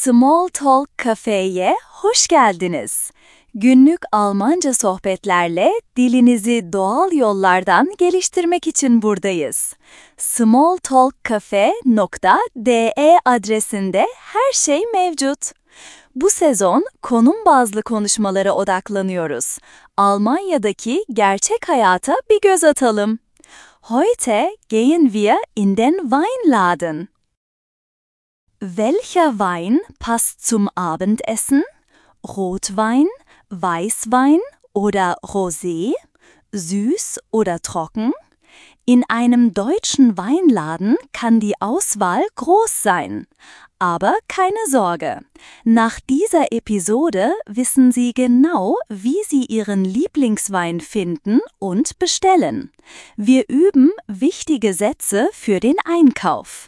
Small Talk Cafe'ye hoş geldiniz. Günlük Almanca sohbetlerle dilinizi doğal yollardan geliştirmek için buradayız. smalltalkcafe.de adresinde her şey mevcut. Bu sezon konum bazlı konuşmalara odaklanıyoruz. Almanya'daki gerçek hayata bir göz atalım. Heute gehen wir in den Weinladen. Welcher Wein passt zum Abendessen? Rotwein, Weißwein oder Rosé? Süß oder trocken? In einem deutschen Weinladen kann die Auswahl groß sein. Aber keine Sorge, nach dieser Episode wissen Sie genau, wie Sie Ihren Lieblingswein finden und bestellen. Wir üben wichtige Sätze für den Einkauf.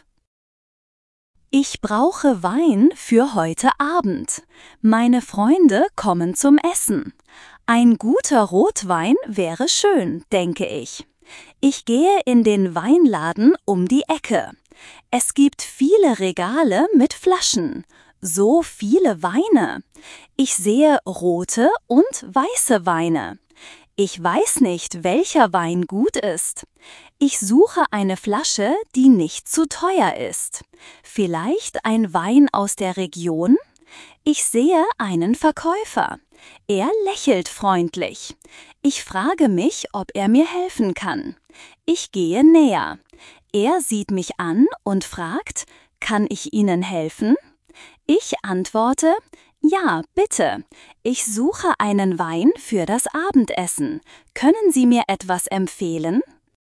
Ich brauche Wein für heute Abend. Meine Freunde kommen zum Essen. Ein guter Rotwein wäre schön, denke ich. Ich gehe in den Weinladen um die Ecke. Es gibt viele Regale mit Flaschen. So viele Weine. Ich sehe rote und weiße Weine. Ich weiß nicht, welcher Wein gut ist. Ich suche eine Flasche, die nicht zu teuer ist. Vielleicht ein Wein aus der Region? Ich sehe einen Verkäufer. Er lächelt freundlich. Ich frage mich, ob er mir helfen kann. Ich gehe näher. Er sieht mich an und fragt, kann ich Ihnen helfen? Ich antworte, ja, bitte. Ich suche einen Wein für das Abendessen. Können Sie mir etwas empfehlen?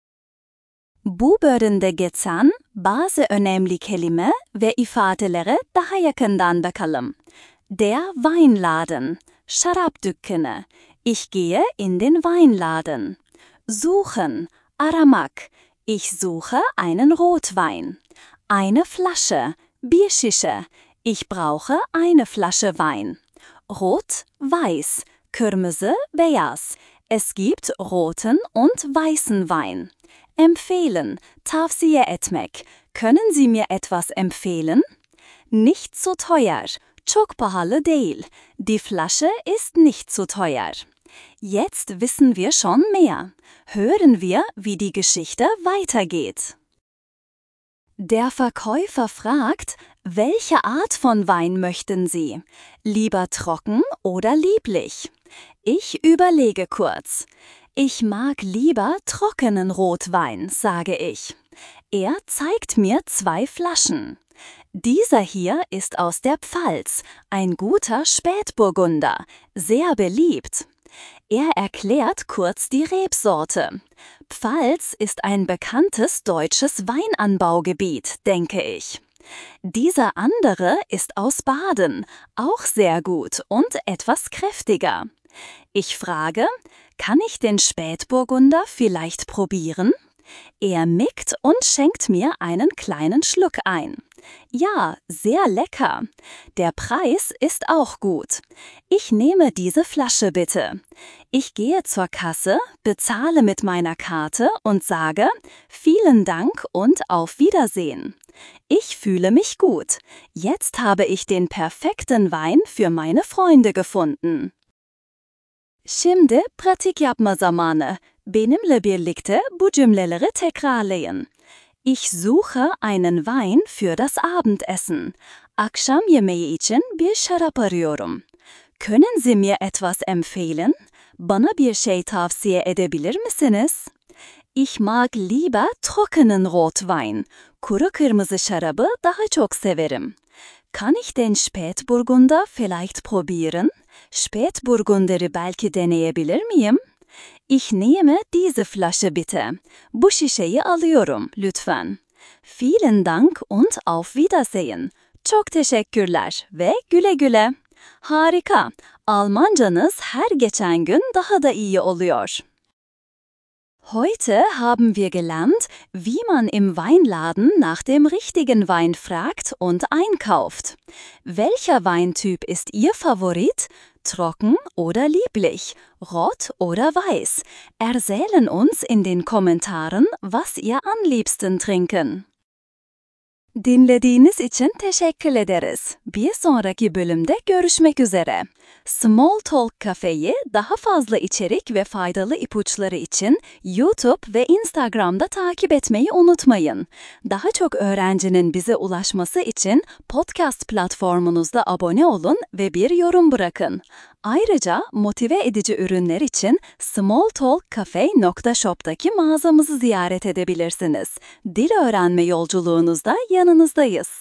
Bu bölümde geçen bazı önemli kelime ve ifadelere daha yakından bakalım. Der Weinladen, şarap dükkanı. Ich gehe in den Weinladen. Suchen, aramak. Ich suche einen Rotwein. Eine Flasche, Bierşişe. Ich brauche eine Flasche Wein. Rot, weiß, kırmızı, beyaz. Es gibt roten und weißen Wein. Empfehlen, tavsiye etmek. Können Sie mir etwas empfehlen? Nicht zu teuer, çok pahalı değil. Die Flasche ist nicht zu teuer. Jetzt wissen wir schon mehr. Hören wir, wie die Geschichte weitergeht. Der Verkäufer fragt, welche Art von Wein möchten Sie? Lieber trocken oder lieblich? Ich überlege kurz. Ich mag lieber trockenen Rotwein, sage ich. Er zeigt mir 2 Flaschen. Dieser hier ist aus der Pfalz, ein guter Spätburgunder, sehr beliebt. Er erklärt kurz die Rebsorte. Pfalz ist ein bekanntes deutsches Weinanbaugebiet, denke ich. Dieser andere ist aus Baden, auch sehr gut und etwas kräftiger. Ich frage, kann ich den Spätburgunder vielleicht probieren? Er nickt und schenkt mir einen kleinen Schluck ein. Ja, sehr lecker. Der Preis ist auch gut. Ich nehme diese Flasche bitte. Ich gehe zur Kasse, bezahle mit meiner Karte und sage, vielen Dank und auf Wiedersehen. Ich fühle mich gut. Jetzt habe ich den perfekten Wein für meine Freunde gefunden. Şimdi pratik yapma zamanı. Benimle birlikte bu cümleleri tekrarlayın. Ich suche einen Wein für das Abendessen. Akşam yemeği için bir şarap arıyorum. Können Sie mir etwas empfehlen? Bana bir şey tavsiye edebilir misiniz? Ich mag lieber trockenen Rotwein. Kuru kırmızı şarabı daha çok severim. Kann ich den Spätburgunder vielleicht probieren? Spätburgunder'ı belki deneyebilir miyim? Ich nehme diese Flasche bitte. Bu şişeyi alıyorum, lütfen. Vielen Dank und auf Wiedersehen. Çok teşekkürler ve güle güle. Harika. Almancanız her geçen gün daha da iyi oluyor. Heute haben wir gelernt, wie man im Weinladen nach dem richtigen Wein fragt und einkauft. Welcher Weintyp ist Ihr Favorit? Trocken oder lieblich? Rot oder weiß? Erzählen uns in den Kommentaren, was ihr am liebsten trinken. Dinlediğiniz için teşekkür ederiz. Bir sonraki bölümde görüşmek üzere. Small Talk Cafe'yi daha fazla içerik ve faydalı ipuçları için YouTube ve Instagram'da takip etmeyi unutmayın. Daha çok öğrencinin bize ulaşması için podcast platformunuzda abone olun ve bir yorum bırakın. Ayrıca motive edici ürünler için smalltalkcafe.shop'taki mağazamızı ziyaret edebilirsiniz. Dil öğrenme yolculuğunuzda yanınızdayız.